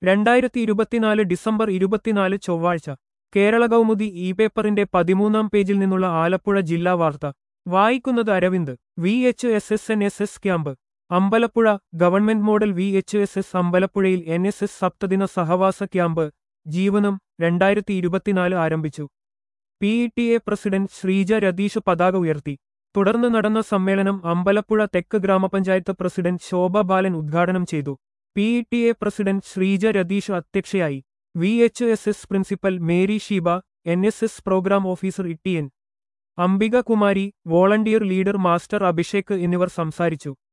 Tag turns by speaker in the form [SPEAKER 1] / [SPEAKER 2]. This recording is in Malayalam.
[SPEAKER 1] 2024 ഡിസംബർ 24 ചൊവ്വാഴ്ച കേരള കൗമുദി ഇ പേപ്പറിന്റെ 13-ാം പേജിൽ നിന്നുള്ള ആലപ്പുഴ ജില്ലാ വാർത്ത വായിക്കുന്നത് Aravind VHSS camp Ambalappuzha government model VHSS അമ്പലപ്പുഴയിൽ NSS സപ്തദിന സഹവാസ ക്യാമ്പ് ജീവനം 2024 ആരംഭിച്ചു. PTA പ്രസിഡന്റ് ശ്രീജ രതീഷ് പതാക ഉയർത്തി. തുടർന്ന് നടന്ന സമ്മേളനം അമ്പലപ്പുഴ തെക്ക് ഗ്രാമപഞ്ചായത്ത് പ്രസിഡന്റ് ശോഭ ബാലൻ ഉദ്ഘാടനം ചെയ്തു. PTA പ്രസിഡന്റ് ശ്രീജ രതീഷ് അധ്യക്ഷയായി. VHSS principal Mary Sheeba, NSS programme officer Ittiyan Ambika Kumari, volunteer leader master Abhishek എന്നിവർ സംസാരിച്ചു.